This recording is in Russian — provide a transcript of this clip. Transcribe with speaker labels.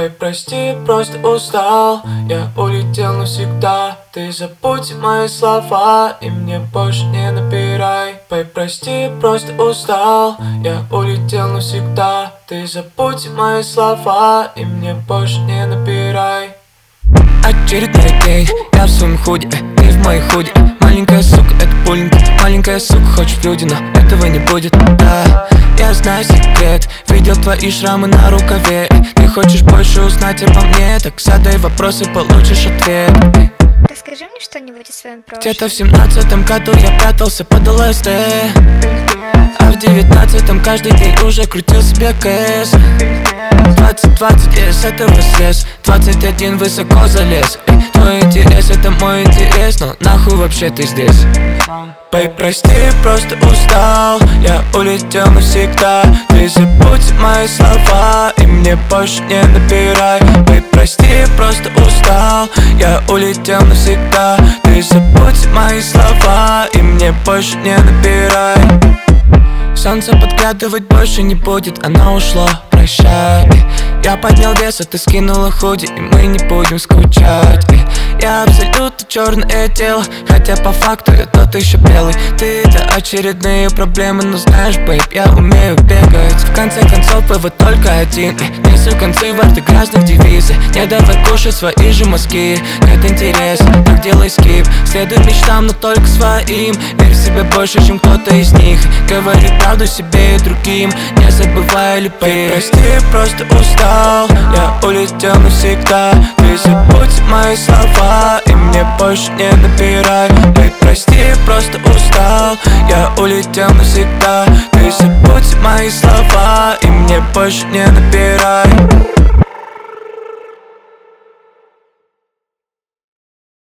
Speaker 1: прости, просто устал. Я улетел навсегда. Ты забудь мои слова и мне больше не набирай. Прости, просто устал. Я улетел навсегда. Ты забудь мои слова и мне больше не набирай.
Speaker 2: Очередной день, я в своем худи, ты в моей худи. Маленькая сука, это пуленька. Маленькая сука, хочешь в люди, но этого не будет, да. Я знаю секрет, видел твои шрамы на рукаве. Ты хочешь больше узнать обо мне, так задай вопросы, получишь ответ.
Speaker 3: Расскажи мне что-нибудь о своем прошлом.
Speaker 2: Где-то в 17-м году я прятался под ЛСД, а в 19-м каждый день уже крутил себе КС. 20 я из этого слез, 21 высоко залез. Твой интерес это мой интерес, но нахуй вообще ты здесь?
Speaker 1: Прости, просто устал. Я улетел навсегда. Ты забудь мои слова и мне больше не набирай. Прости, просто устал. Я улетел навсегда. Ты забудь мои слова и мне больше не набирай.
Speaker 2: Солнце подглядывать больше не будет, оно ушло, прощай. Я поднял вес, а ты скинула худи, и мы не будем скучать. Я абсолютно черное тело, хотя по факту я тот еще белый. Ты это очередные проблемы, но знаешь, бейб, я умею бегать. В конце концов, вывод только один. Несу концы в арты грязных девизы. Не давай кушать свои же мозги. Нет интереса, так делай скип. Следуй мечтам, но только своим. Верь в себя больше, чем кто-то из них. Говори правду себе и другим, не забывай любить.
Speaker 1: Прости, просто устал. Я улетел навсегда. Ты забудь мои слова и мне больше не набирай. Прости, просто устал. Я улетел навсегда. Ты забудь мои слова и мне больше не набирай.